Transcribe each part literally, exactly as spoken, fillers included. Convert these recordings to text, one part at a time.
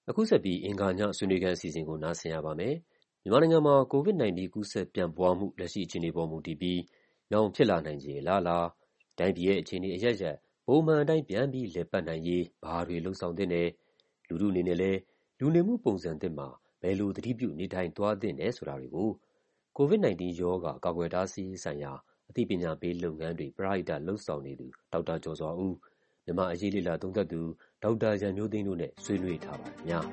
အခုဆက်ပြီးအင်္ဂါညဆွေးနွေးခန်းအစီအစဉ်ကိုနားဆင်ရပါမယ်။မြန်မာနိုင်ငံမှာ ကိုဗစ်-၁၉ ကူးစက်ပြန့်ပွားမှုလက်ရှိအခြေအနေပေါ်မူတည်ပြီးနောင်ဖြစ်လာနိုင်ခြေအလားအလာ၊တိုင်းပြည်ရဲ့အခြေအနေအရပ်ရပ်ပုံမှန်အတိုင်းပြန်ပြီးလည်ပတ်နိုင်ရေးဘာတွေလုပ်ဆောင်သင့်တယ်၊လူထုအနေနဲ့လည်းလူနေမှုပုံစံသစ်မှာဘယ်လိုသတိပြုနေထိုင်သွားသင့်တယ်ဆိုတာတွေကိုကိုဗစ်-၁၉ ရောဂါကာကွယ်တားဆီးရေးဆိုင်ရာအသိပညာပေးလုပ်ငန်းတွေပရဟိတလုပ်ဆောင်နေသူဒေါက်တာကျော်စွာဦး၊မြန်မာ့အရေးလေ့လာသုံးသပ်သူဒေါက်တာရန်မျိုးသိန်းတို့နဲ့ဆွေးနွေးထားပါတယ်ခင်ဗျာ။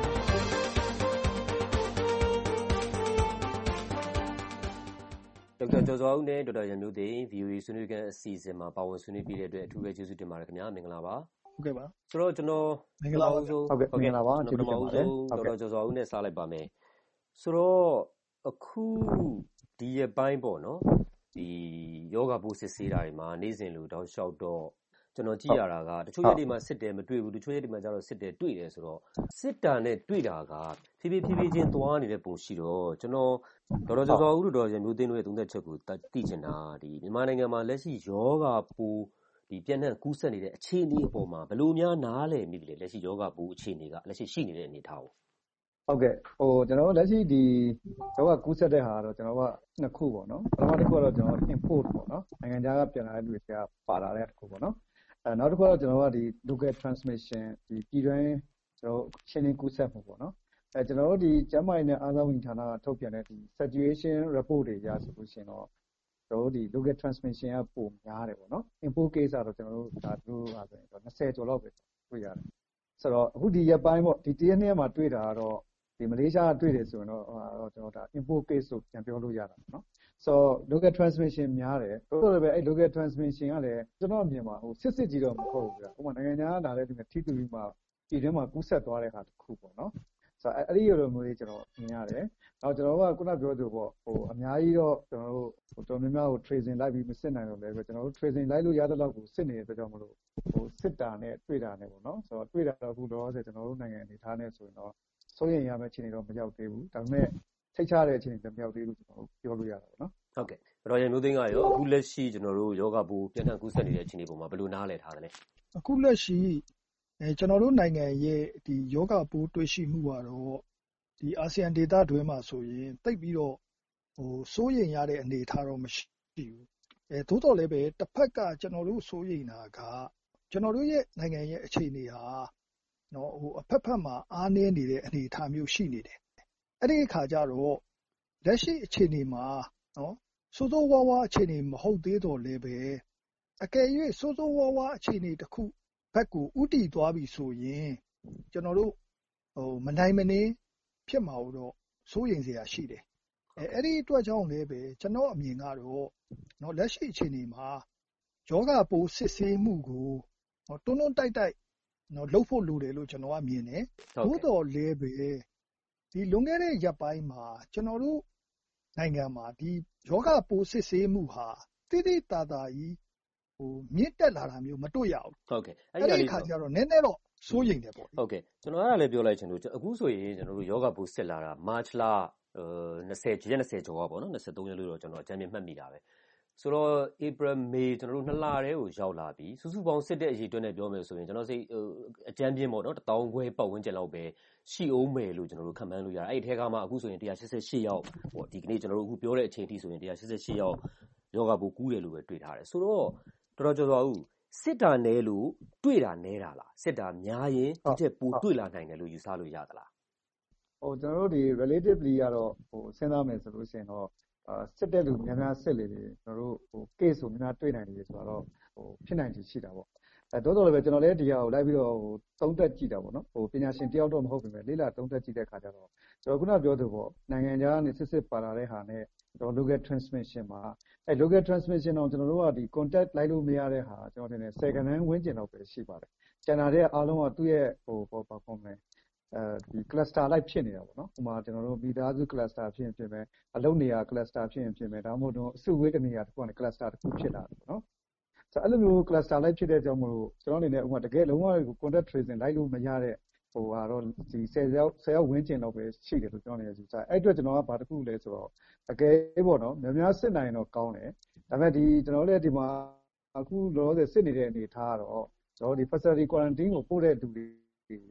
ဒေါက်တာကျော်စွာဦးနဲ့ဒေါက်တာရန်မျိုးသိန်း ဗွီအိုအေဆွေးနွေးခန်းအစီအစဉ်မှာပါဝင်ဆွေးနွေးပေးတဲ့အတွက်အထူးပဲကျေးဇူးတင်ပါတယ်ခင်ဗျာ။မင်္ဂလာပါ။ဟုတ်ကဲ့ပါ။ဆိုတော့ကျွန်တော်မင်္ဂလာပါဆုံးဟုတ်ကဲ့မင်္ဂလာပါကျေးဇူးတင်ပါတယ်။ဒေါက်တာကျော်စွာဦးနဲ့စားလိုက်ပါမယ်။ဆိုတော့အခုဒီရက်ပိုင်းပေါ့နော်ဒီယောဂပိုးစစ်ဆေးတာတွေမှာနေ့စဉ်လိုတောက်လျှောက်တော့ကျွန်တော်ကြည့်ရတာကတချို့ရက်တွေမှာစစ်တယ်မတွေ့ဘူးတချို့ရက်တွေမှာကျတော့စစ်တယ်တွေ့တယ်ဆိုတော့စစ်တာနဲ့တွေ့တာကဖြည်းဖြည်းဖြည်းဖြည်းချင်းသွားနေတဲ့ပုံရှိတော့ကျွန်တော်ဒေါက်တာကျော်စွာဦးတို့ဒေါ်ရမျိုးသိန်းတို့ရဲ့သုံးသက်ချက်ကိုသိချင်တာဒီမြန်မာနိုင်ငံမှာလက်ရှိယောဂပိုးဒီပြန့်နှံ့ကူးစက်နေတဲ့အခြေအနေအပေါ်မှာဘယ်လိုများနားလည်မိတယ်လက်ရှိယောဂပိုးအခြေအနေကလက်ရှိရှိနေတဲ့အနေအထားကိုဟုတ်ကဲ့ဟိုကျွန်တော်လက်ရှိဒီယောဂကူးစက်တဲ့ဟာတော့ကျွန်တော်ကနှစ်ခုပေါ့နော်ပထမတစ်ခုကတော့ကျွန်တော် import ပေါ့နော်နိုင်ငံခြားကပြန်လာတဲ့လူတွေကပါလာတဲ့တစ်ခုပေါ့နော်အဲနောက်တစ်ခုကတော့ကျွန်တော်ကဒီ local transmission ဒီပြည်တွင်းကျွန်တော်ရှင်းလင်းကူးစက်မှုပေါ့နော်အဲကျွန်တော်တို့ဒီကျန်းမာရေးနဲ့အားကစားဝန်ကြီးဌာနကထုတ်ပြန်တဲ့ဒီ saturation report တွေရဆိုလို့ရှိရင်တော့ကျွန်တော်တို့ဒီ local transmission ကပုံများတယ်ပေါ့နော် import case ကတော့ကျွန်တော်တို့ဒါတို့ဟာဆိုရင်တော့၂၀ကျော်လောက်ပဲတွေ့ရတယ်ဆိုတော့အခုဒီရက်ပိုင်းပေါ့ဒီတရက်နေ့မှာတွေ့တာကတော့ဒီမလေးရှားတွေ့တယ်ဆိုရင်တော့ကျွန်တော်ဒါ import case ကိုပြန်ပြောလို့ရတာပေါ့နော်ဆိုတော့ local transmission များတယ်တိုးတော့လည်းပဲအဲ့ local transmission ကလည်းကျွန်တော်အမြင်မှာဟိုစစ်စစ်ကြီးတော့မဟုတ်ဘူးဗျာဥပမာနိုင်ငံခြားကလာတဲ့လူတွေထိတူပြီးမှပြည်တွင်းမှာကူးစက်သွားတဲ့ဟာတစ်ခုပေါ့နော်ဆိုတော့အဲ့ဒီလိုမျိုးလေးကျွန်တော်မြင်ရတယ်နောက်ကျွန်တော်ကခုနပြောသလိုပေါ့ဟိုအများကြီးတော့ကျွန်တော်တို့ဟိုတော်များများဟို tracing လိုက်ပြီးမစစ်နိုင်တော့လည်းပဲကျွန်တော်တို့ tracing လိုက်လို့ရတဲ့လောက်ကိုစစ်နေတဲ့အတွက်ကြောင့်မလို့ဟိုစစ်တာနဲ့တွေ့တာနဲ့ပေါ့နော်ဆိုတော့တွေ့တာတော့အခုတော့ဆိုကျွန်တော်တို့နိုင်ငံအနေထားနဲ့ဆိုရင်တော့စိုးရိမ်ရမယ့်အခြေအနေတော့မရောက်သေးဘူးဒါပေမဲ့ထိတ်ချတဲ့အခြေအနေတော့မရောက်သေးဘူးကျွန်တော်တို့ပြောလို့ရတာပေါ့နော်ဟုတ်ကဲ့ဒေါက်တာရန်မျိုးသိန်းကရောအခုလက်ရှိကျွန်တော်တို့ယောဂပိုးပြန့်နှံ့ကူးစက်နေတဲ့အခြေအနေပုံမှာဘယ်လိုနားလည်ထားသလဲအခုလက်ရှိအဲကျွန်တော်တို့နိုင်ငံရဲ့ဒီယောဂပိုးတွေ့ရှိမှုကတော့ဒီအာဆီယံဒေသတွင်းမှာဆိုရင်တိတ်ပြီးတော့ဟိုစိုးရိမ်ရတဲ့အနေအထားတော့မရှိဘူးအဲသို့တော်လည်းပဲတစ်ဖက်ကကျွန်တော်တို့စိုးရိမ်တာကကျွန်တော်တို့ရဲ့နိုင်ငံရဲ့အခြေအနေဟာနော်ဟိုအဖက်ဖက်မှာအားနည်းနေတဲ့အနေအထားမျိုးရှိနေတယ်အဲ့ဒီအခါကျတော့လက်ရှိအခြေအနေမှာနော်စိုးစိုးဝါးဝါအခြေအနေမဟုတ်သေးတော့လည်းပဲအကယ်၍စိုးစိုးဝါးဝါအခြေအနေတစ်ခုဘက်ကိုဥတီသွားပြီဆိုရင်ကျွန်တော်တို့ဟိုမနိုင်မနေဖြစ်မှာတော့စိုးရိမ်စရာရှိတယ်အဲအဲ့ဒီအတွက်ကြောင့်လည်းပဲကျွန်တော်အမြင်ကတော့နော်လက်ရှိအခြေအနေမှာယောဂပိုးစစ်ဆေးမှုကိုနော်တွန်းတွန်းတိုက်တိုက်နော်လှုပ်ဖို့လိုတယ်လို့ကျွန်တော်ကမြင်တယ်။သို့တော်လည်းပဲဒီလွန်ခဲ့တဲ့ရက်ပိုင်းမှာကျွန်တော်တို့နိုင်ငံမှာဒီယောဂပိုးစစ်ဆေးမှုဟာတိတိတသာကြီးဟိုမြင့်တက်လာတာမျိုးမတွေ့ရဘူး။ဟုတ်ကဲ့အဲ့ဒီအခါကျတော့နည်းနည်းတော့စိုးရိမ်တယ်ပေါ့။ဟုတ်ကဲ့ကျွန်တော်အဲ့ဒါလည်းပြောလိုက်ချင်လို့အခုဆိုရင်ကျွန်တော်တို့ယောဂပိုးစစ်လာတာမတ်လ၂၀ရက်၂၀ကျော်ပါတော့၂၃ရက်လို့တော့ကျွန်တော်အကြမ်းမြင်မှတ်မိတာပဲ။ဆိုတော့ April May ကျွန်တော်တို့နှစ်လတည်းကိုရောက်လာပြီစုစုပေါင်းစစ်တဲ့အရေးအတွက်နဲ့ပြောမယ်ဆိုရင်ကျွန်တော်စိတ်အကြမ်းပြင်းပေါ့နော်တထောင်ခွဲပတ်ဝန်းကျင်လောက်ပဲရှိအောင်မယ်လို့ကျွန်တော်တို့ခန့်မှန်းလို့ရတယ်အဲ့ဒီထဲကမှအခုဆိုရင်၁၈၈ယောက်ပေါ့ဒီကနေ့ကျွန်တော်တို့အခုပြောတဲ့အချိန်အထိဆိုရင်၁၈၈ယောက်ယောဂပိုးကူးတယ်လို့ပဲတွေ့ထားတယ်ဆိုတော့တော်တော်ကျော်စွာဦးစစ်တာနဲလို့တွေ့တာနဲတာလားစစ်တာများရင်ဒီချက်ပိုတွေ့လာနိုင်တယ်လို့ယူဆလို့ရသလားဟိုကျွန်တော်တို့ဒီ relatively ကတော့ဟိုစဉ်းစားမယ်ဆိုလို့ရှိရင်တော့အာစစ်တဲ့လူများများစစ်လေလေကျွန်တော်တို့ဟို case ကိုများများတွေ့နိုင်တယ်ဆိုတော့ဟိုဖြစ်နိုင်ချေရှိတာပေါ့အဲတိုးတော်လည်းပဲကျွန်တော်လည်းဒီဟာကိုလိုက်ပြီးတော့ဟိုသုံးသက်ကြည့်တာပေါ့နော်ဟိုပညာရှင်တယောက်တော့မဟုတ်ပေမဲ့လေးလာသုံးသက်ကြည့်တဲ့ခါကျတော့ကျွန်တော်ခုနပြောသလိုပေါ့နိုင်ငံခြားကနေစစ်စစ်ပါလာတဲ့ဟာနဲ့ကျွန်တော် local transmission မှာအဲ local transmission တော့ကျွန်တော်တို့ကဒီ contact လိုက်လို့မရတဲ့ဟာကျွန်တော်ထင်တယ်ဆယ်ကနန်းဝန်းကျင်တော့ပဲရှိပါတယ်ကျန်တာတဲ့အားလုံးကသူ့ရဲ့ဟိုဘာခေါ်မလဲအဲဒီ cluster လိုက်ဖြစ်နေတာပေါ့နော်ဥပမာကျွန်တော်တို့မိသားစု cluster ဖြစ်ရင်ဖြစ်မယ်အလုပ်နေရာ cluster ဖြစ်ရင်ဖြစ်မယ်ဒါမှမဟုတ်တော့အစုဝေးတနေရာတစ်ခုကနေ cluster တစ်ခုဖြစ်လာတယ်ပေါ့နော်ဆိုတော့အဲ့လိုမျိုး cluster လိုက်ဖြစ်တဲ့ကြောင့်မလို့ကျွန်တော်အနေနဲ့ဥပမာတကယ်လုံးဝ contact tracing လိုက်လို့မရတဲ့ဟိုဟာတော့ဒီဆယ်ယောက်ဆယ်ယောက်ဝန်းကျင်တော့ပဲရှိတယ်လို့ကျွန်တော်အနေနဲ့ယူဆအဲ့အတွက်ကျွန်တော်ကဘာတစ်ခုလဲဆိုတော့တကယ်ပေါ့နော်များများစစ်နိုင်တော့ကောင်းတယ်ဒါပေမဲ့ဒီကျွန်တော်လည်းဒီမှာအခုလောလောဆယ်စစ်နေတဲ့အနေထားကတော့ကျွန်တော်ဒီ facility quarantine ကိုပို့တဲ့လူတွေရယ်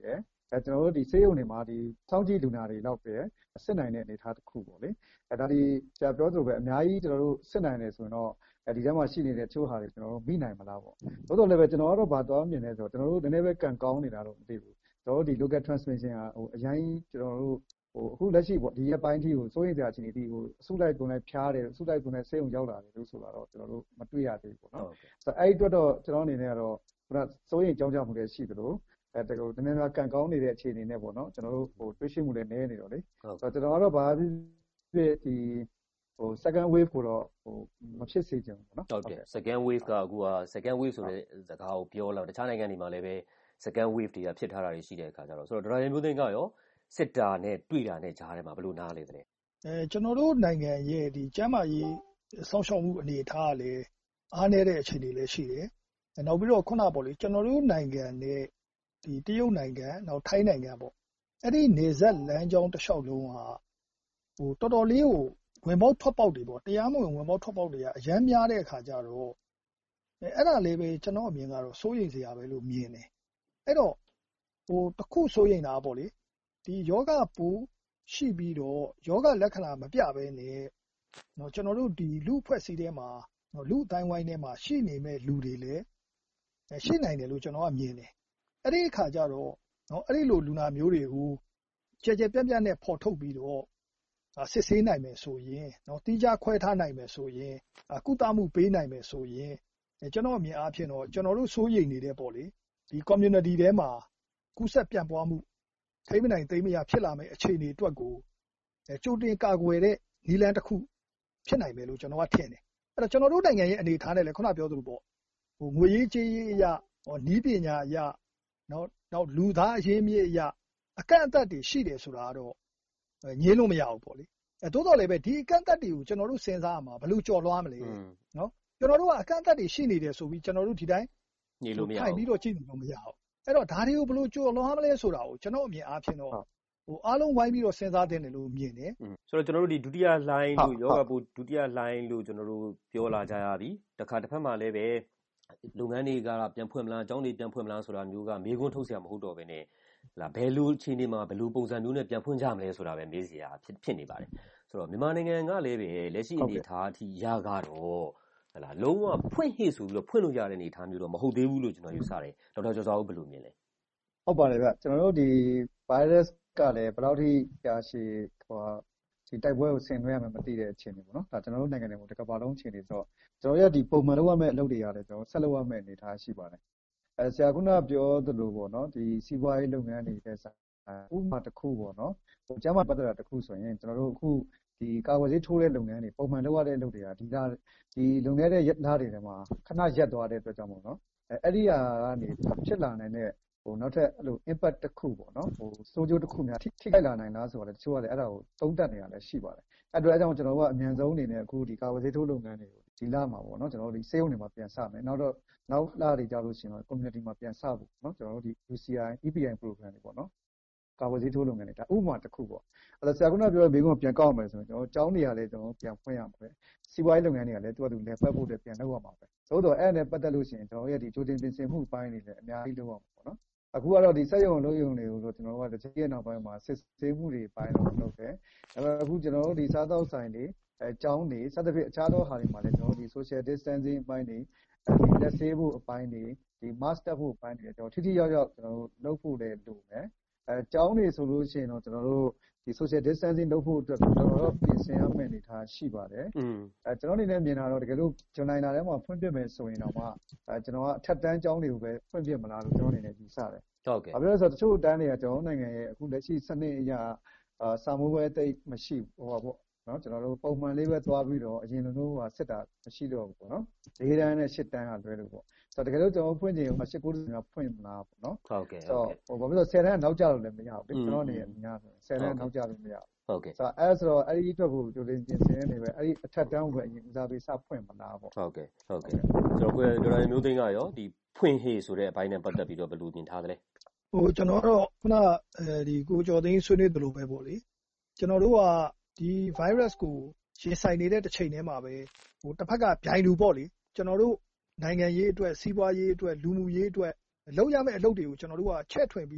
အဲကျွန်တော်တို့ဒီဆေးရုံတွေမှာဒီစောင့်ကြည့်လူနာတွေလောက်ပဲစစ်နိုင်တဲ့အနေအထားတစ်ခုပေါ့လေအဲဒါဒီဆရာပြောသလိုပဲအများကြီးကျွန်တော်တို့စစ်နိုင်တယ်ဆိုရင်တော့အဲဒီထဲမှာရှိနေတဲ့ချိုးဟာတွေကျွန်တော်တို့မိနိုင်မလားပေါ့သို့တော်လည်းပဲကျွန်တော်ကတော့ဘာသွားမြင်လဲဆိုတော့ကျွန်တော်တို့နည်းနည်းပဲကံကောင်းနေတာတော့မသိဘူးကျွန်တော်တို့ဒီ local transmission ဟာဟိုအရင်ကျွန်တော်တို့ဟိုအခုလက်ရှိပေါ့ဒီရက်ပိုင်းထိကိုစိုးရိမ်စရာအခြေအနေတိဟိုအစုလိုက်ပုံလိုက်ဖျားတယ်အစုလိုက်ပုံလိုက်ဆေးရုံရောက်လာတယ်လို့ဆိုတာတော့ကျွန်တော်တို့မတွေ့ရသေးဘူးပေါ့နော်ဆိုတော့အဲ့ဒီအတွက်တော့ကျွန်တော်အနေနဲ့ကတော့ခုနစိုးရိမ်ကြောင်းကြမှုတွေရှိသလိုအဲတကူနည်းနည်းများကံကောင်းနေတဲ့အခြေအနေနဲ့ပေါ့နော်ကျွန်တော်တို့ဟိုတွေ့ရှိမှုလည်းနည်းနေတော့လေဆိုတော့ကျွန်တော်ကတော့ဘာဖြစ်ဖြစ်ဒီဟို second wave ကိုတော့ဟိုမဖြစ်စေချင်ဘူးပေါ့နော်ဟုတ်တယ် second wave ကအခုက second wave ဆိုတဲ့စကားကိုပြောလာတခြားနိုင်ငံတွေမှာလည်းပဲ second wave တွေကဖြစ်ထားတာတွေရှိတဲ့အခါကျတော့ဆိုတော့ဒေါက်တာမျိုးသိန်းကရောစစ်တာနဲ့တွေ့တာနဲ့ကြားထဲမှာဘယ်လိုနားလဲတဲ့အဲကျွန်တော်တို့နိုင်ငံရဲ့ဒီကျန်းမာရေးစောင့်ရှောက်မှုအနေအထားကလည်းအားနည်းတဲ့အခြေအနေလည်းရှိတယ်နောက်ပြီးတော့ခုနပေါ့လေကျွန်တော်တို့နိုင်ငံနဲ့ဒီတရုတ်နိုင်ငံနောက်ထိုင်းနိုင်ငံပေါ့အဲ့ဒီနေဆက်လမ်းကြောင်းတစ်လျှောက်လုံးဟာဟိုတော်တော်လေးကိုဝင်ပေါက်ထွက်ပေါက်တွေပေါ့တရားမဝင်ဝင်ပေါက်ထွက်ပေါက်တွေကအများများတဲ့အခါကျတော့အဲအဲ့ဒါလေးပဲကျွန်တော်အမြင်ကတော့စိုးရိမ်စရာပဲလို့မြင်တယ်အဲ့တော့ဟိုတစ်ခုစိုးရိမ်တာပေါ့လေဒီယောဂပူရှိပြီးတော့ယောဂလက္ခဏာမပြဘဲနဲ့เนาะကျွန်တော်တို့ဒီလူအဖွဲ့အစည်းထဲမှာเนาะလူအတိုင်းဝိုင်းထဲမှာရှိနေမဲ့လူတွေလည်းရှိနိုင်တယ်လို့ကျွန်တော်ကမြင်တယ်အဲ့ဒီအခါကျတော့เนาะအဲ့ဒီလိုလူနာမျိုးတွေကိုကြဲကြဲပြန့်ပြန့်နဲ့ဖော်ထုတ်ပြီးတော့စစ်ဆေးနိုင်မယ်ဆိုရင်เนาะတီးခြားခွဲထားနိုင်မယ်ဆိုရင်ကုသမှုပေးနိုင်မယ်ဆိုရင်ကျွန်တော်အမြင်အားဖြင့်တော့ကျွန်တော်တို့စိုးရိမ်နေတဲ့ပေါ့လေဒီ community ထဲမှာကူးစက်ပြန့်ပွားမှုထိမနိုင်သိမရဖြစ်လာမယ့်အခြေအနေအတွက်ကိုကြိုတင်ကာကွယ်တဲ့နည်းလမ်းတစ်ခုဖြစ်နိုင်မယ်လို့ကျွန်တော်ကထင်တယ်အဲ့တော့ကျွန်တော်တို့နိုင်ငံရဲ့အနေအထားနဲ့လည်းခုနပြောသလိုပေါ့ဟိုငွေရေးကြေးရေးအရာဟောနီးပညာအရာနောက်နောက်လူသားအရင်းမြစ်အရာအကန့်အသတ်တွေရှိတယ်ဆိုတာကတော့ငြင်းလို့မရဘူးပေါ့လေအဲတိုးတော်လည်းပဲဒီအကန့်အသတ်တွေကိုကျွန်တော်တို့စဉ်းစားရမှာဘယ်လိုကြော်လွှားမလဲနော်ကျွန်တော်တို့ကအကန့်အသတ်တွေရှိနေတယ်ဆိုပြီးကျွန်တော်တို့ဒီတိုင်းညှိလို့မရဘူးထိုင်ပြီးတော့ကြည့်လို့မရဘူးအဲ့တော့ဒါတွေကိုဘယ်လိုကြော်လွှားမလဲဆိုတာကိုကျွန်တော်အမြင်အားဖြင့်တော့ဟိုအားလုံးဝိုင်းပြီးတော့စဉ်းစားတဲ့တယ်လို့မြင်တယ်ဆိုတော့ကျွန်တော်တို့ဒီဒုတိယလှိုင်းလို့ယောဂပိုးဒုတိယလှိုင်းလို့ကျွန်တော်တို့ပြောလာကြရပြီတခါတစ်ဖက်မှာလည်းပဲလုပ်ငန်းတွေကပြန်ဖွင့်မလားအကြောင်းတွေပြန်ဖွင့်မလားဆိုတာမျိုးကမေးခွန်းထုတ်စရာမဟုတ်တော့ဘဲနဲ့လာဘယ်လိုအခြေအနေမှာဘယ်လိုပုံစံမျိုးနဲ့ပြန်ဖွင့်ကြမလဲဆိုတာပဲမေးစရာဖြစ်ဖြစ်နေပါတယ်ဆိုတော့မြန်မာနိုင်ငံကလည်းပဲလက်ရှိအနေအထားအထိရကတော့ဟလာလုံးဝဖွင့်ဟိဆိုပြီးတော့ဖွင့်လို့ရတဲ့အနေအထားမျိုးတော့မဟုတ်သေးဘူးလို့ကျွန်တော်ယူဆတယ်ဒေါက်တာကျော်စွာဦးဘယ်လိုမြင်လဲဟုတ်ပါတယ်ဗျကျွန်တော်တို့ဒီ virus ကလည်းဘယ်လောက်ထိကြာရှည်ဟိုဒီတိုက်ပွဲကိုဆင်နွှဲရမယ်မသိတဲ့အခြေအနေပေါ့နော်ဒါကျွန်တော်တို့နိုင်ငံတွေမှာတစ်ကမ္ဘာလုံးအခြေအနေဆိုတော့ကျွန်တော်တို့ရဲ့ဒီပုံမှန်လုပ်ရမယ့်အလုပ်တွေရတယ်ကျွန်တော်ဆက်လုပ်ရမယ့်အနေအထားရှိပါတယ်အဲဆရာခုနပြောသလိုပေါ့နော်ဒီစီးပွားရေးလုပ်ငန်းတွေတဲ့ဆိုင်ဥပမာတစ်ခုပေါ့နော်ဟိုကျမပတ်သက်တာတစ်ခုဆိုရင်ကျွန်တော်တို့အခုဒီကာဝယ်ဆေးထိုးတဲ့လုပ်ငန်းတွေပုံမှန်လုပ်ရတဲ့လုပ်တွေကဒီလားဒီလုပ်ငန်းတဲ့ရက်သားတွေထဲမှာခဏရက်သွားတဲ့အတွက်ကြောင့်ပေါ့နော်အဲအဲ့ဒီဟာကနေဖြစ်လာနိုင်တဲ့ဟိုနောက်ထပ်အဲ့လို impact တစ်ခုပေါ့နော်ဟိုစိုးကျိုးတစ်ခုများထိခိုက်လာနိုင်လားဆိုတော့တချို့ကလည်းအဲ့ဒါကိုသုံးသပ်နေရလဲရှိပါတယ်အဲ့အတွက်အကြောင်းကျွန်တော်တို့ကအမြန်ဆုံးအနေနဲ့အခုဒီကာဝယ်ဆေးထိုးလုပ်ငန်းတွေကိုဒီလမှာပေါ့နော်ကျွန်တော်တို့ဒီဆေးရုံတွေမှာပြန်စမယ်နောက်တော့နောက်လတွေကြာလို့ရှိရင်တော့ community မှာပြန်စဖို့နော်ကျွန်တော်တို့ဒီ U C I E P I program တွေပေါ့နော်ကာဝယ်ဆေးထိုးလုပ်ငန်းတွေဒါဥပမာတစ်ခုပေါ့အဲ့တော့ဆရာကပြောတဲ့ဘေးကပြန်ကောက်မယ်ဆိုရင်ကျွန်တော်ကျောင်းတွေကလည်းကျွန်တော်ပြန်ဖွင့်ရမှာပဲစီးပွားရေးလုပ်ငန်းတွေကလည်းသူ့အတူလည်းပတ်ဖို့အတွက်ပြန်လုပ်ရမှာပဲသို့တော့အဲ့နဲ့ပတ်သက်လို့ရှိရင်ကျွန်တော်ရဲ့ဒီကြိုတင်ပြင်ဆင်မှုပိုင်းတွေလည်းအများကြီးလုပ်ရမှာပေါ့နော်အခုကတော့ဒီစက်ရုံလုံးရုံတွေကိုတော့ကျွန်တော်တို့ကတစ်ချိန်နောက်ပိုင်းမှာစစ်ဆေးမှုတွေပိုင်းတော့လုပ်တယ်ဒါပေမဲ့အခုကျွန်တော်တို့ဒီစားသောက်ဆိုင်တွေအဲကျောင်းတွေစသဖြင့်အခြားသောဟာတွေမှာလည်းကျွန်တော်တို့ဒီ social distancing အပိုင်းတွေဒီလက်ဆေးဖို့အပိုင်းတွေဒီ mask တပ်ဖို့အပိုင်းတွေကျွန်တော်ထိထိရောက်ရောက်ကျွန်တော်တို့လုပ်ဖို့လည်းလိုမယ်အဲကျောင်းတွေဆိုလို့ရှိရင်တော့ကျွန်တော်တို့ဒီ social distancing လုပ်ဖို့အတွက်ကျွန်တော်တို့ပြင်ဆင်ရမယ့်အနေအထားရှိပါတယ်อืมအဲကျွန်တော်အနေနဲ့မြင်တာတော့တကယ်လို့ဇွန်လထဲမှာဖွင့်ပြမယ်ဆိုရင်တော့မှအဲကျွန်တော်ကအထက်တန်းကျောင်းတွေကိုပဲဖွင့်ပြမလားလို့ကျွန်တော်အနေနဲ့ယူဆတယ်ဟုတ်ကဲ့ဘာဖြစ်လို့လဲဆိုတော့တချို့တန်းတွေကကျွန်တော်နိုင်ငံရဲ့အခုလက်ရှိစနစ်အရာအာစာမိုးပဲတိတ်မရှိဟိုပါပေါ့နော်ကျွန်တော်တို့ပုံမှန်လေးပဲသွားပြီးတော့အရင်လိုမျိုးဟာစစ်တာမရှိတော့ဘူးပေါ့နော်၄တန်းနဲ့၈တန်းကလွဲလို့ပေါ့ဆိုတော့တကယ်လို့ကျွန်တော်ဖွင့်ချင်ဟို၈ ၉တန်းကဖွင့်မလားပေါ့နော်ဟုတ်ကဲ့ဆိုတော့ဟိုဘာဖြစ်လို့၁၀တန်းကနောက်ကျလို့လည်းမရဘူးကျွန်တော်အနေနဲ့များဆို၁၀တန်းနောက်ကျလို့မရဘူးဟုတ်ကဲ့ဆိုတော့အဲ့ဆိုတော့အဲ့ဒီအတွက်ကိုကြိုတင်ပြင်ဆင်နေပဲအဲ့ဒီအထက်တန်းကိုပဲအရင်ဦးစားပေးစဖွင့်မလားပေါ့ဟုတ်ကဲ့ဟုတ်ကဲ့ကျွန်တော်ကိုဒေါက်တာမျိုးသိန်းကရောဒီဖွင့်ဟေ့ဆိုတဲ့အပိုင်းနဲ့ပတ်သက်ပြီးတော့ဘယ်လိုမြင်ထားသလဲဟိုကျွန်တော်တော့ခုနအဲဒီကိုကျော်သိန်းဆွေးနွေးသလိုပဲပေါ့လေကျွန်တော်တို့ကဒီ virus ကိုရင်ဆိုင်နေတဲ့တစ်ချိန်တည်းမှာပဲဟိုတစ်ဖက်ကဗျိုင်းလူပေါ့လေကျွန်တော်တို့နိုင်ငံရေးအတွက်စီးပွားရေးအတွက်လူမှုရေးအတွက်လုပ်ရမယ့်အလုပ်တွေကိုကျွန်တော်တို့ကချက်ထွင်ပြီး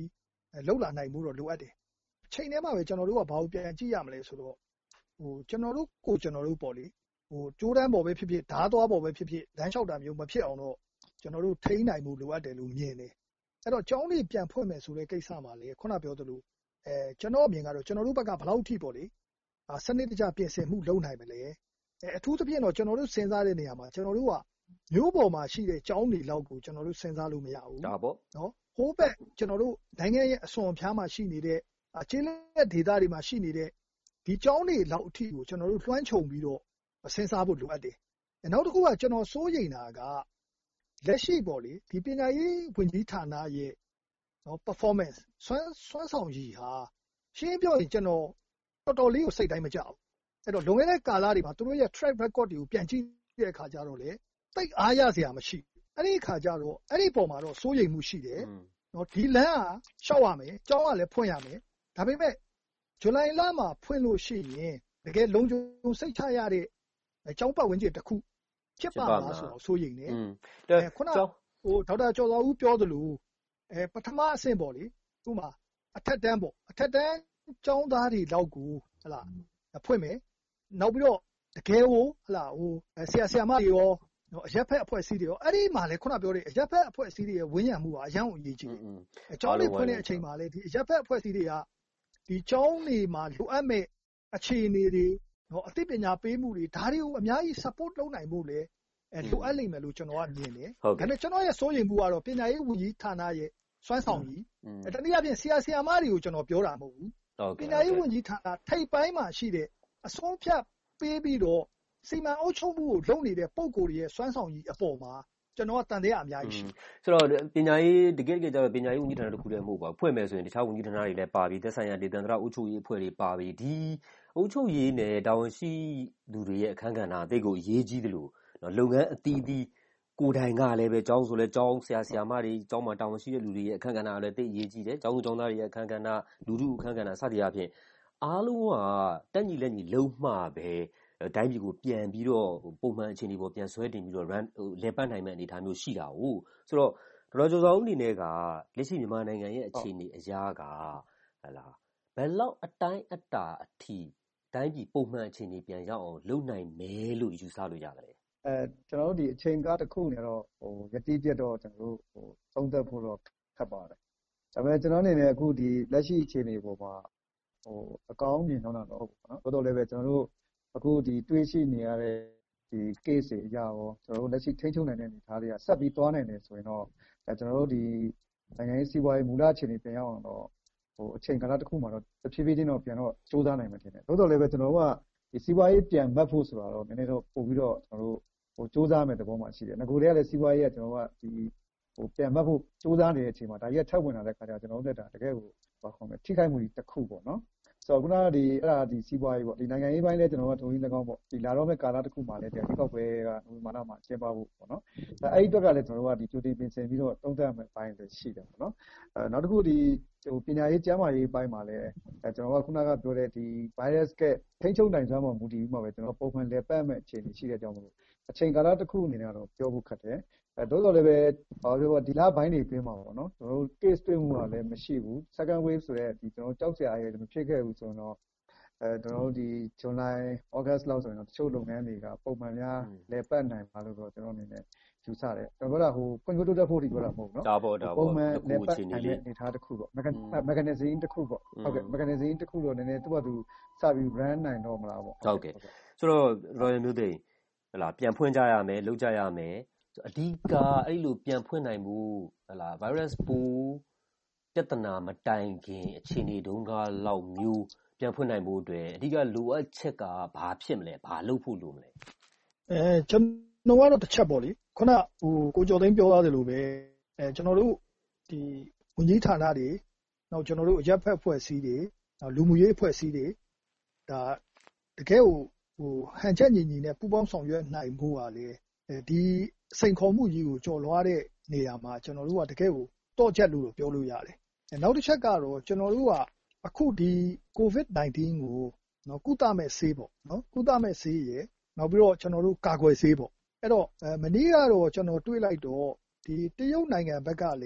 လှုပ်လာနိုင်မှုတော့လိုအပ်တယ်ချိန်ထဲမှာပဲကျွန်တော်တို့ကဘာလို့ပြန်ကြည့်ရမလဲဆိုတော့ဟိုကျွန်တော်တို့ကိုကျွန်တော်တို့ပေါ့လေဟိုကြိုးတန်းပေါ်ပဲဖြစ်ဖြစ်ဓာတ်သွားပေါ်ပဲဖြစ်ဖြစ်လမ်းလျှောက်တာမျိုးမဖြစ်အောင်တော့ကျွန်တော်တို့ထိန်းနိုင်မှုလိုအပ်တယ်လို့မြင်တယ်အဲ့တော့ကျောင်းလေးပြန်ဖွင့်မယ်ဆိုတဲ့ကိစ္စမှာလေခုနပြောသလိုအဲကျွန်တော်အမြင်ကတော့ကျွန်တော်တို့ဘက်ကဘယ်လောက်ထိပေါ့လေအာစနစ်တကျပြင်ဆင်မှုလုပ်နိုင်မလဲအဲအထူးသဖြင့်တော့ကျွန်တော်တို့စဉ်းစားတဲ့နေရာမှာကျွန်တော်တို့ကမျိုးပေါ်မှာရှိတဲ့ကျောင်းတွေလောက်ကိုကျွန်တော်တို့စဉ်းစားလို့မရဘူးဒါပေါ့နော်ဟိုးဘက်ကျွန်တော်တို့နိုင်ငံရဲ့အစွန်အဖျားမှာရှိနေတဲ့အခြေလက်ဒေသတွေမှာရှိနေတဲ့ဒီကျောင်းတွေလောက်အထိကိုကျွန်တော်တို့လွှမ်းခြုံပြီးတော့စဉ်းစားဖို့လိုအပ်တယ်နောက်တစ်ခုကကျွန်တော်စိုးရိမ်တာကလက်ရှိပေါ့လေဒီပညာရေးဝန်ကြီးဌာနရဲ့နော် performance စွမ်းစွမ်းဆောင်ရည်ဟာရှင်းပြောရင်ကျွန်တော်တော်တော်လေးကိုစိတ်တိုင်းမကြောက်အဲ့တော့လွန်ခဲ့တဲ့ကာလတွေမှာသူတို့ရဲ့ track record တွေကိုပြန်ကြည့်တဲ့အခါကျတော့လေတိတ်အားရစရာမရှိအဲ့ဒီအခါကျတော့အဲ့ဒီပုံမှာတော့စိုးရိမ်မှုရှိတယ်နော်ဒီလမ်းကရှောက်ရမယ်ကျောင်းကလည်းဖွင့်ရမယ်ဒါပေမဲ့ဇူလိုင်လမှာဖွင့်လို့ရှိရင်တကယ်လုံးကျုံစိတ်ချရတဲ့ကျောင်းပတ်ဝန်းကျင်တစ်ခုဖြစ်ပါလားဆိုတော့စိုးရိမ်နေအဲခုနဟိုဒေါက်တာကျော်စွာဦးပြောသလိုအဲပထမအဆင့်ပေါ့လေဥမာအထက်တန်းပေါ့အထက်တန်းကျောင်းသားတွေလောက်ကိုဟလာဖွင့်မယ်နောက်ပြီးတော့တကယ်ကိုဟလာဟိုဆရာဆရာမတွေရောနော်အရက်ဖက်အဖွဲ့အစည်းတွေရောအဲ့ဒီမှာလေခုနပြောတဲ့အရက်ဖက်အဖွဲ့အစည်းတွေရဲ့ဝန်းရံမှုကအရန်အရေးကြီးတယ်အကျောင်းလေးဖွင့်တဲ့အချိန်မှာလေဒီအရက်ဖက်အဖွဲ့အစည်းတွေကဒီကျောင်းတွေမှာလိုအပ်မဲ့အခြေအနေတွေနော်အသိပညာပေးမှုတွေဒါတွေကိုအများကြီး support လုပ်နိုင်ဖို့လေအဲလိုအပ်လိမ့်မယ်လို့ကျွန်တော်ကမြင်တယ်ဒါပေမဲ့ကျွန်တော်ရဲ့စိုးရိမ်မှုကတော့ပညာရေးဝန်ကြီးဌာနရဲ့စွမ်းဆောင်ရည်အဲတနည်းအားဖြင့်ဆရာဆရာမတွေကိုကျွန်တော်ပြောတာမဟုတ်ဘူးပညာရေးဝန်ကြီးဌာနထိပ်ပိုင်းမှာရှိတဲ့အဆုံးဖြတ်ပေးပြီးတော့စီမံအုပ်ချုပ်မှုကိုလုပ်နေတဲ့ပုံကိုယ်ရဲ့စွမ်းဆောင်ရည်အပေါ်မှာကျွန်တော်ကတန်တဲ့အများကြီးရှိဆိုတော့ပညာရေးတကယ်တကယ်ကျတော့ပညာရေးဝန်ကြီးဌာနတစ်ခုတည်းမဟုတ်ပါဘူးဖွင့်မယ်ဆိုရင်တခြားဝန်ကြီးဌာနတွေလည်းပါပြီးသက်ဆိုင်ရာဒေသန္တရအုပ်ချုပ်ရေးအဖွဲ့တွေပါပြီးဒီအုပ်ချုပ်ရေးနဲ့တာဝန်ရှိသူတွေရဲ့အခမ်းကဏ္ဍအသေးကိုအရေးကြီးတယ်လို့နော်လုပ်ငန်းအသီးသီးကိုယ်တိုင်ကလည်းပဲကျောင်းဆိုလဲကျောင်းဆရာဆရာမတွေကျောင်းမှာတာဝန်ရှိတဲ့လူတွေရဲ့အခမ်းကဏ္ဍလည်းသိအရေးကြီးတယ်ကျောင်းသူကျောင်းသားတွေရဲ့အခမ်းကဏ္ဍလူထုအခမ်းကဏ္ဍစသည်အပြင်အားလုံးကတက်ညီလက်ညီလုံးမှပဲတိုင်းပြည်ကိုပြန်ပြီးတော့ပုံမှန်အခြေအနေပေါ်ပြန်ဆွဲတင်ပြီးတော့ run လဲပတ်နိုင်မဲ့အနေအထားမျိုးရှိတာ哦ဆိုတော့ဒေါက်တာကျော်စွာဦးအနေနဲ့ကလက်ရှိမြန်မာနိုင်ငံရဲ့အခြေအနေအရာကဟလာဘယ်လောက်အတိုင်းအတာအထိတိုင်းပြည်ပုံမှန်အခြေအနေပြန်ရောက်အောင်လုပ်နိုင်မယ်လို့ယူဆလို့ရတယ်အဲကျွန်တော်တို့ဒီအချိန်ကားတစ်ခုနေတော့ဟိုယတိပြတ်တော့ကျွန်တော်တို့ဟိုသုံးသပ်ဖို့တော့ခက်ပါတယ်ဒါပေမဲ့ကျွန်တော်အနေနဲ့အခုဒီလက်ရှိအခြေအနေပေါ်မှာဟိုအကောင်းမြင်တော့တော့ဟုတ်ပါနော်တော်တော်လည်းပဲကျွန်တော်တို့အခုဒီတွေးရှိနေရတဲ့ဒီ case တွေအရာရောကျွန်တော်တို့လက်ရှိထိန်းချုပ်နိုင်တဲ့အနေအထားတွေကဆက်ပြီးသွားနိုင်တယ်ဆိုရင်တော့အဲကျွန်တော်တို့ဒီနိုင်ငံရေးစီးပွားရေးမူလအခြေအနေပြန်ရောက်အောင်တော့ဟိုအချိန်ကာလတစ်ခုမှာတော့တဖြည်းဖြည်းချင်းတော့ပြန်တော့စူးစမ်းနိုင်မှာထင်တယ်တော်တော်လည်းပဲကျွန်တော်တို့ကဒီစီးပွားရေးပြန်မှတ်ဖို့ဆိုတာတော့နည်းနည်းတော့ပို့ပြီးတော့ကျွန်တော်တို့ဟိုစူးစမ်းမယ်သဘောမှရှိတယ်ငါကိုယ်တည်းကလည်းစီးပွားရေးကကျွန်တော်ကဒီဟိုပြန်မှတ်ဖို့စူးစမ်းနေတဲ့အချိန်မှာဒါကြီးကထပ်ဝင်လာတဲ့ခါကျကျွန်တော်တို့လက်တာတကယ်ကိုဘာခေါ်မလဲထိခိုက်မှုကြီးတစ်ခုပေါ့နော်ဆိုတော့ခုနကဒီအဲ့ဒါဒီစီးပွားရေးပေါ့ဒီနိုင်ငံရေးပိုင်းလည်းကျွန်တော်ကဒုံကြီး၎င်းပေါ့ဒီလာတော့မဲ့ကာလတစ်ခုမှာလည်းဒီကောက်ပွဲကနိုဝင်ဘာလမှာကျင်းပဖို့ပေါ့နော်အဲအဲ့ဒီအတွက်ကလည်းကျွန်တော်တို့ကဒီကြိုတင်ပြင်ဆင်ပြီးတော့တုံ့တက်မဲ့ပိုင်းလည်းရှိတယ်ပေါ့နော်အဲနောက်တစ်ခုဒီဟိုပညာရေးကျန်းမာရေးပိုင်းမှာလည်းအဲကျွန်တော်ကခုနကပြောတဲ့ဒီ virus ကထိန်းချုပ်နိုင်စွမ်းမှာမူတည်ပြီးမှပဲကျွန်တော်ပုံမှန်လည်းပတ်မဲ့အခြေအနေရှိတဲ့အကြောင်းမလို့အချိန်ကာလတစ်ခုအနေနဲ့တော့ပြောဖို့ခက်တယ်အဲတိုးတော်လည်းပဲဘာပြောဒီလပိုင်းတွေပြင်မှာပေါ့နော်ကျွန်တော်တို့ case တွေ့မှုကလည်းမရှိဘူး second wave ဆိုတဲ့ဒီကျွန်တော်ကြောက်စရာရဲ့မဖြစ်ခဲ့ဘူးဆိုတော့အဲကျွန်တော်တို့ဒီ July August လောက်ဆိုရင်တော့တချို့လုပ်ငန်းတွေကပုံမှန်များလဲပတ်နိုင်ပါလို့တော့ကျွန်တော်အနေနဲ့ယူဆတယ်ကျွန်တော်ကဟိုဖွံ့ဖြိုးတိုးတက်ဖို့ဒီပြောတာမဟုတ်နော်ဒါပေါ့ဒါပေါ့ပုံမှန်လဲပတ်နိုင်တဲ့အနေအထားတစ်ခုပေါ့ mechanism တစ်ခုပေါ့ဟုတ်ကဲ့ mechanism တစ်ခုတော့နည်းနည်းသူ့ဘာသူစပြီး brand နိုင်တော့မလားပေါ့ဟုတ်ကဲ့ဆိုတော့ Royal မျိုးသိဟလာပြန်ဖွင့်ကြရမယ်လုပ်ကြရမယ်အဓိကအဲ့လိုပြန်ဖွင့်နိုင်မှုဟလာ virus ပိုးပြဿနာမတိုင်ခင်အခြေအနေတုန်းကလောက်မျိုးပြန်ဖွင့်နိုင်ဖို့အတွက်အဓိကလိုအပ်ချက်ကဘာဖြစ်မလဲဘာလုပ်ဖို့လိုမလဲအဲကျွန်တော်ကတော့တစ်ချက်ပေါ့လေခုနဟိုကိုကျော်သိန်းပြောရတယ်လို့ပဲအဲကျွန်တော်တို့ဒီဝန်ကြီးဌာနတွေနောက်ကျွန်တော်တို့အရက်ဖက်ဖွဲ့စည်းတွေနောက်လူမှုရေးအဖွဲ့အစည်းတွေဒါတကယ်ကိုဟိုဟန်ချက်ညီညီနဲ့ပူးပေါင်းဆောင်ရွက်နိုင်ဖို့ကလေဒီစိန်ခေါ်မှုကြီးကိုကြော်လွှားတဲ့နေရာမှာကျွန်တော်တို့ကတကယ်ကိုတော့ချက်လို့ပြောလို့ရတယ်နောက်တစ်ချက်ကတော့ကျွန်တော်တို့ကအခုဒီ COVID 19 ကိုနော်ကုသမဲ့ဆေးပေါ့နော်ကုသမဲ့ဆေးရယ်နောက်ပြီးတော့ကျွန်တော်တို့ကာကွယ်ဆေးပေါ့အဲ့တော့မနေ့ကတော့ကျွန်တော်တွေ့လိုက်တော့ဒီတရုတ်နိုင်ငံဘက်ကလည်းဒီ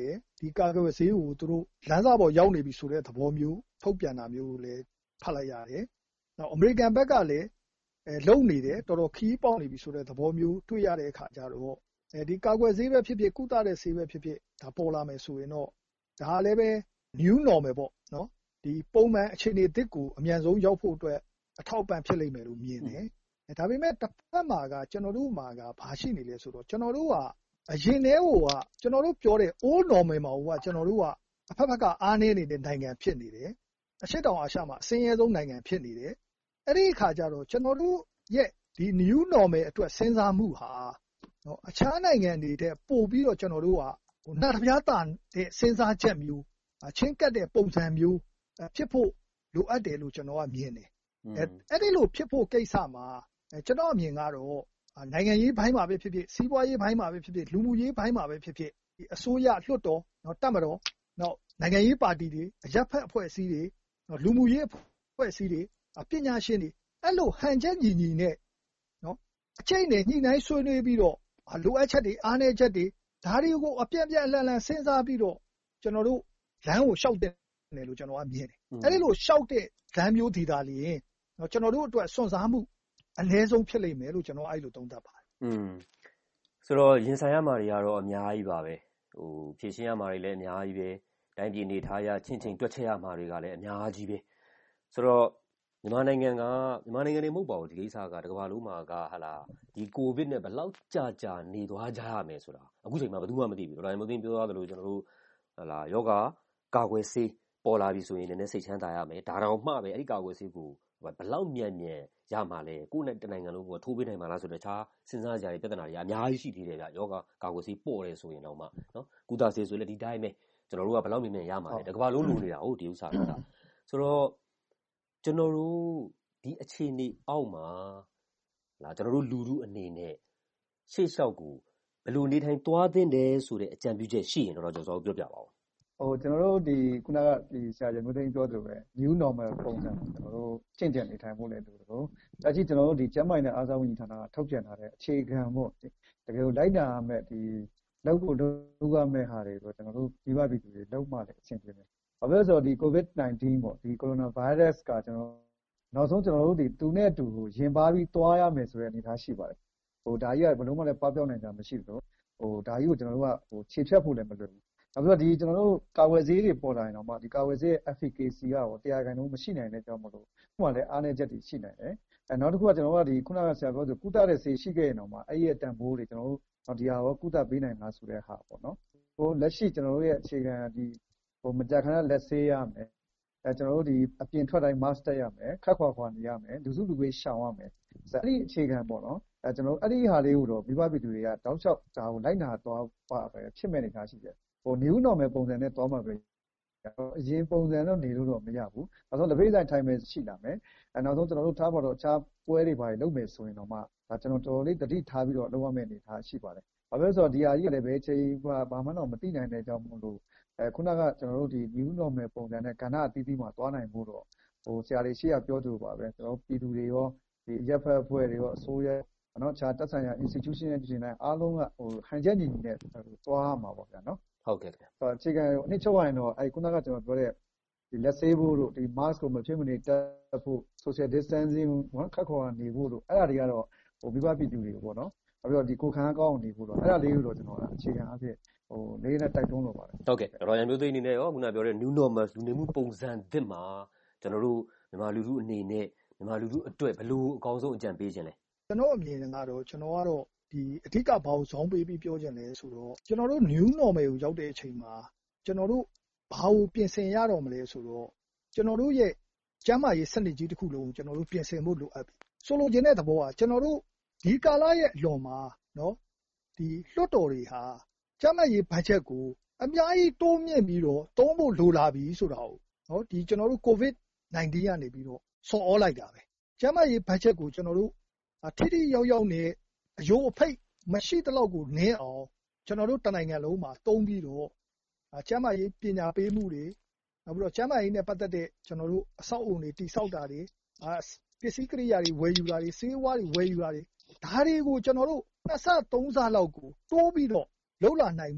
ဒီကာကွယ်ဆေးကိုသူတို့လမ်းစာပေါ်ရောက်နေပြီဆိုတဲ့သဘောမျိုးထုတ်ပြန်တာမျိုးလည်းဖတ်လိုက်ရတယ်။နောက်အမေရိကန်ဘက်ကလည်းအဲလုံနေတယ်တော်တော်ခီးပေါက်နေပြီဆိုတဲ့သဘောမျိုးတွေ့ရတဲ့အခါကျတော့အဲဒီကာကွယ်ဆေးပဲဖြစ်ဖြစ်ကုသတဲ့ဆေးပဲဖြစ်ဖြစ်ဒါပေါ်လာမယ်ဆိုရင်တော့ဒါလည်းပဲ new normal ပေါ့နော်ဒီပုံမှန်အခြေအနေသစ်ကိုအမြန်ဆုံးရောက်ဖို့အတွက်အထောက်ပံ့ဖြစ်လိမ့်မယ်လို့မြင်တယ်။ဒါပေမဲ့တစ်ဖက်မှာကကျွန်တော်တို့မှာကဘာရှိနေလဲဆိုတော့ကျွန်တော်တို့ကအရင်တည်းကကျွန်တော်တို့ပြောတဲ့ old normal မှာကကျွန်တော်တို့ကအဖက်ဖက်ကအားနည်းနေတဲ့နိုင်ငံဖြစ်နေတယ်။အရှေ့တောင်အာရှမှာအစင်းရဲဆုံးနိုင်ငံဖြစ်နေတယ်။အဲ့ဒီအခါကျတော့ကျွန်တော်တို့ရဲ့ဒီ new normal အတွက်စဉ်းစားမှုဟာနော်အခြားနိုင်ငံတွေတဲ့ပို့ပြီးတော့ကျွန်တော်တို့ကဟိုနှာတစ်ပြားတာတဲ့စဉ်းစားချက်မျိုးချင်းကပ်တဲ့ပုံစံမျိုးဖြစ်ဖို့လိုအပ်တယ်လို့ကျွန်တော်ကမြင်တယ်။အဲ့ဒီလိုဖြစ်ဖို့ကိစ္စမှာကျွန်တော်အမြင်ကတော့နိုင်ငံရေးဘိုင်းမှာပဲဖြစ်ဖြစ်စီးပွားရေးဘိုင်းမှာပဲဖြစ်ဖြစ်လူမှုရေးဘိုင်းမှာပဲဖြစ်ဖြစ်ဒီအစိုးရလွှတ်တော်နော်တပ်မတော်နော်နိုင်ငံရေးပါတီတွေအရပ်ဖက်အဖွဲ့အစည်းတွေနော်လူမှုရေးအဖွဲ့အစည်းတွေပညာရှင်တွေအဲ့လိုဟန်ချက်ညီညီနဲ့နော်အချိန်နဲ့ညှိနှိုင်းဆွေးနွေးပြီးတော့လိုအပ်ချက်တွေအားနည်းချက်တွေဒါတွေကိုအပြည့်အပြည့်အလန့်လန့်စဉ်းစားပြီးတော့ကျွန်တော်တို့လမ်းကိုလျှောက်တယ်လို့ကျွန်တော်ကမြင်တယ်အဲ့ဒီလိုလျှောက်တဲ့လမ်းမျိုးဒီသာလျင်နော်ကျွန်တော်တို့အတွက်စွန့်စားမှုအနည်းဆုံးဖြစ်လိမ့်မယ်လို့ကျွန်တော်အဲ့လိုသုံးသပ်ပါတယ်อืมဆိုတော့ရင်ဆိုင်ရမှာတွေကတော့အများကြီးပါပဲဟိုဖြည့်ရှင်းရမှာတွေလည်းအများကြီးပဲတိုင်းပြည်အနေထားရချင်းချင်းတွက်ချက်ရမှာတွေကလည်းအများကြီးပဲဆိုတော့မြန်မာနိုင်ငံကမြန်မာနိုင်ငံနေမဟုတ်ပါဘူးဒီကိစ္စကတကမ္ဘာလုံးမှာကဟာလာဒီကိုဗစ်နဲ့ဘယ်လောက်ကြာကြာနေသွားကြရမယ်ဆိုတာအခုချိန်မှာဘယ်သူမှမသိဘူးဒါပေမဲ့မသိပြောရသလိုကျွန်တော်တို့ဟာလာယောဂကာကွယ်ဆေးပေါ်လာပြီဆိုရင်လည်းစိတ်ချမ်းသာရမယ်ဒါတောင်မှပဲအဲ့ဒီကာကွယ်ဆေးကိုဘယ်လောက်မြန်မြန်ရမှာလဲကိုယ့်နဲ့တနိုင်ငံလုံးကထိုးပေးနိုင်မှာလားဆိုတော့တခြားစဉ်းစားကြရတဲ့ပြဿနာတွေအများကြီးရှိသေးတယ်ဗျယောဂကာကွယ်ဆေးပေါ်တယ်ဆိုရင်တော့မှနော်ကုသဆေးဆိုလည်းဒီတိုင်းပဲကျွန်တော်တို့ကဘယ်လောက်မြန်မြန်ရမှာလဲတကမ္ဘာလုံးလိုနေတာဟုတ်ဒီဥစ္စာကဆိုတော့ကျွန်တော်တို့ဒီအခြေအနေအောက်မှာလာကျွန်တော်တို့လူလူအနေနဲ့ရှေ့လျှောက်ကိုဘယ်လိုနေထိုင်သွားသင့်တယ်ဆိုတဲ့အကြံပြုချက်ရှိရင်တော့ကျွန်တော်တို့ပြောပြပါဦးဟိုကျွန်တော်တို့ဒီခုနကဒီဆရာကြီးမျိုးသိန်းပြောသလိုပဲ new normal ပုံစံကျွန်တော်တို့ကျင့်ကြံနေထိုင်ဖို့လည်းလိုတယ်လို့လက်ရှိကျွန်တော်တို့ဒီကျန်းမာရေးနဲ့အားစားဝန်ကြီးဌာနကထုတ်ပြန်ထားတဲ့အခြေခံပေါ့တကယ်လို့လိုက်နာရမယ့်ဒီလောက်ကိုလုပ်ရမယ့်ဟာတွေကိုကျွန်တော်တို့ဒီဘပြည်သူတွေလုံးမလည်းအဆင်ပြေတယ်။ဘာဖြစ်လို့ဆိုတော့ဒီ ကိုဗစ် ၁၉ ပေါ့ဒီ coronavirus ကကျွန်တော်နောက်ဆုံးကျွန်တော်တို့ဒီသူနဲ့အတူကိုရင်ပါပြီးသွားရမယ်ဆိုတဲ့အနေအထားရှိပါတယ်။ဟိုဒါကြီးကဘယ်လုံးမလည်းပပျောက်နိုင်ကြမရှိဘူးလို့ဟိုဒါကြီးကိုကျွန်တော်တို့ကဟိုခြေဖြတ်ဖို့လည်းမလွယ်ဘူး။နောက်ပြီးတော့ဒီကျွန်တော်တို့ကာဝယ်ဆေးတွေပေါ်လာရင်တော့မှဒီကာဝယ်ဆေးရဲ့ efficacy ကဟိုတရားခံလုံးမရှိနိုင်တဲ့ကြောင့်မလို့ဥပမာလည်းအားနည်းချက်တွေရှိနိုင်တယ်။အဲနောက်တစ်ခုကကျွန်တော်တို့ကဒီခုနကဆရာပြောဆိုကုသတဲ့ဆေးရှိခဲ့ရင်တော့မှအဲ့ဒီရဲ့တန်ဖိုးတွေကျွန်တော်တို့ဒီဟာရောကုသပေးနိုင်လားဆိုတဲ့ဟာပေါ့နော်။ဟိုလက်ရှိကျွန်တော်တို့ရဲ့အခြေခံဒီဟိုမကြာခဏလက်ဆေးရမယ်။အဲကျွန်တော်တို့ဒီအပြင်ထွက်တိုင်း mask တက်ရမယ်ခက်ခွာခွာနေရမယ်လူစုလူဝေးရှောင်ရမယ်။အဲ့ဒီအခြေခံပေါ့နော်။အဲကျွန်တော်တို့အဲ့ဒီဟာလေးကိုတော့မိဘပြည်သူတွေကတောက်လျှောက်ဒါကိုလိုက်နာသွားပါပဲဖြစ်မဲ့နေတာရှိတယ်။ဟို new normal ပုံစံနဲ့သွားမှာပဲအရင်ပုံစံတော့နေလို့တော့မရဘူး။နောက်ဆုံးလက်ဖေးဆိုင်ထိုင်မယ်ရှိလာမယ်။အဲနောက်ဆုံးကျွန်တော်တို့ထားပါတော့အခြားပွဲတွေပါလုပ်မယ်ဆိုရင်တော့မှဒါကျွန်တော်တော်တော်လေးတတိထားပြီးတော့လုပ်ရမယ့်အနေထားရှိပါတယ်။ဘာဖြစ်လို့ဆိုတော့ဒီဟာကြီးလည်းပဲချိန်ဘာမှတော့မသိနိုင်တဲ့အကြောင်းမို့လို့အဲခုနကကျွန်တော်တို့ဒီ new normal ပုံစံနဲ့ကဏ္ဍအသီးသီးမှာသွားနိုင်ဖို့တော့ဟိုဆရာတွေရှေ့ကပြောသလိုပါပဲကျွန်တော်ပြည်သူတွေရောဒီရပ်ဖက်အဖွဲ့တွေရောအစိုးရနော်ခြားတက်ဆိုင်ရာ institution နဲ့ပြည်နယ်အားလုံးကဟိုဟန်ချက်ညီညီနဲ့သွားမှာပေါ့ဗျာနော်ဟုတ်ကဲ့ခင်ဗျာအခြေခံအနှစ်ချုပ်ရရင်တော့အဲခုနကကျွန်တော်ပြောတဲ့ဒီလက်ဆေးဖို့တို့ဒီ mask ကိုမဖြစ်မနေတပ်ဖို့ social distancing နော်ခက်ခေါ်နေဖို့တို့အဲ့ဒါတွေကတော့ဟိုမိဘပြည်သူတွေပေါ့နော်ပြီးတော့ဒီကိုခန်းကောင်းနေဖို့တော့အဲ့ဒါလေးကိုတော့ကျွန်တော်အခြေခံအဖြစ်ဟိုလေးနဲ့တိုက်တွန်းလို့ပါတယ်ဟုတ်ကဲ့တော်ရန်မျိုးသိအနေနဲ့ရောခုနပြောတဲ့ new normal လူနေမှုပုံစံသစ်မှာကျွန်တော်တို့မြန်မာလူထုအနေနဲ့မြန်မာလူထုအတွက်ဘယ်လိုအကောင်းဆုံးအကြံပေးခြင်းလဲကျွန်တော်အမြင်ကတော့ကျွန်တော်ကတော့ဒီအဓိကဘာကိုဇောင်းပေးပြီးပြောခြင်းလဲဆိုတော့ကျွန်တော်တို့ new normal ကိုရောက်တဲ့အချိန်မှာကျွန်တော်တို့ဘာကိုပြင်ဆင်ရတော့မလဲဆိုတော့ကျွန်တော်တို့ရဲ့ကျန်းမာရေးစနစ်ကြီးတစ်ခုလုံးကိုကျွန်တော်တို့ပြင်ဆင်ဖို့လိုအပ်ပြီဆိုလိုချင်တဲ့သဘောကကျွန်တော်တို့ဒီကာလရဲ့အလွန်မှာနော်ဒီလွှတ်တော်တွေဟာကျန်းမာရေးဘတ်ဂျက်ကိုအများကြီးတိုးမြင့်ပြီးတော့သုံးဖို့လိုလာပြီဆိုတာကိုနော်ဒီကျွန်တော်တို့ ကိုဗစ် ၁၉ ကနေပြီးတော့ဆော်ဩလိုက်တာပဲကျန်းမာရေးဘတ်ဂျက်ကိုကျွန်တော်တို့ထိထိရောက်ရောက်နဲ့အယိုးအဖိတ်မရှိသလောက်ကိုနင်းအောင်ကျွန်တော်တို့တနိုင်ငံလုံးမှာတုံးပြီးတော့ကျန်းမာရေးပညာပေးမှုတွေနောက်ပြီးတော့ကျန်းမာရေးနဲ့ပတ်သက်တဲ့ကျွန်တော်တို့အဆောက်အအုံတွေတိဆောက်တာတွေပစ္စည်းကိရိယာတွေဝယ်ယူတာတွေဆေးဝါးတွေဝယ်ယူတာတွေဒါတွေကိုကျွန်တော်တို့နှစ်ဆသုံးဆလောက်ကိုတိုးပြီးတော့လှုပ်လာနိုင်ဖို့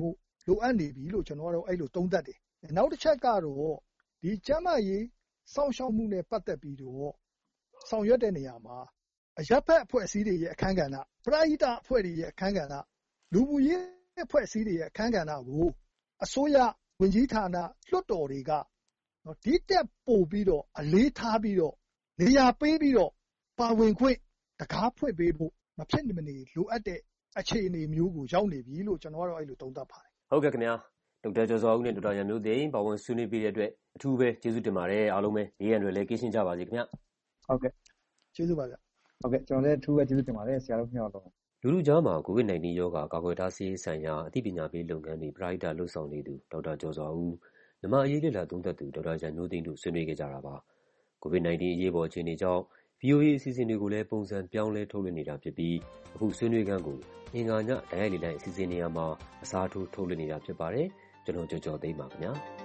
လိုအပ်နေပြီလို့ကျွန်တော်ကတော့အဲ့လိုသုံးသပ်တယ်နောက်တစ်ချက်ကတော့ဒီကျန်းမာရေးစောင့်ရှောက်မှုနဲ့ပတ်သက်ပြီးတော့ဆောင်ရွက်တဲ့နေရာမှာအရပ်ဘက်အဖွဲ့အစည်းတွေရဲ့အခန်းကဏ္ဍပရိဟိတအဖွဲ့တွေရဲ့အခန်းကဏ္ဍလူမှုရေးအဖွဲ့အစည်းတွေရဲ့အခန်းကဏ္ဍကိုအစိုးရဝန်ကြီးဌာနလွှတ်တော်တွေကနော်ဒီတက်ပို့ပြီးတော့အလေးထားပြီးတော့နေရာပေးပြီးတော့ပါဝင်ခွင့်တကားဖွင့်ပေးဖို့မဖြစ်မနေလိုအပ်တဲ့အခြေအနေမျိုးကိုရောက်နေပြီလို့ကျွန်တော်ကတော့အဲ့လိုသုံးသပ်ပါတယ်ဟုတ်ကဲ့ခင်ဗျာဒေါက်တာကျော်စွာဦးနဲ့ဒေါက်တာရန်မျိုးသိန်းပါဝင်ဆွေးနွေးပေးတဲ့အတွက်အထူးပဲကျေးဇူးတင်ပါတယ်အားလုံးပဲဘေးရန်တွေလည်းကင်းရှင်းကြပါစေခင်ဗျာဟုတ်ကဲ့ကျေးဇူးပါဗျဟုတ်ကဲ့ကျွန်တော်လည်းအထူးပဲကျေးဇူးတင်ပါတယ်ဆရာတို့မျှော်တော့လူလူကြားမှာ ကိုဗစ် ၁၉ ရောဂါကာကွယ်တားဆီးရေးဆိုင်ရာအသိပညာပေးလုပ်ငန်းတွေပရိဟိတလှုပ်ဆောင်နေသူဒေါက်တာကျော်စွာဦးမြန်မာအရေးလေ့လာသုံးသပ်သူဒေါက်တာရန်မျိုးသိန်းတို့ဆွေးနွေးခဲ့ကြတာပါကိုဗစ် ၁၉ အရေးပေါ်အခြေအနေကြောင့် ဗွီအိုအေ အစီအစဉ်တွေကိုလည်းပုံစံပြောင်းလဲထုတ်လွှင့်နေတာဖြစ်ပြီးအခုဆွေးနွေးခန်းကိုအင်္ဂါညတိုက်ရိုက်လေ့လာအစီအစဉ်နေရာမှာအစားထိုးထုတ်လွှင့်နေတာဖြစ်ပါတယ်ကျွန်တော်ကျော်ကျော်သိန်းပါခင်ဗျာ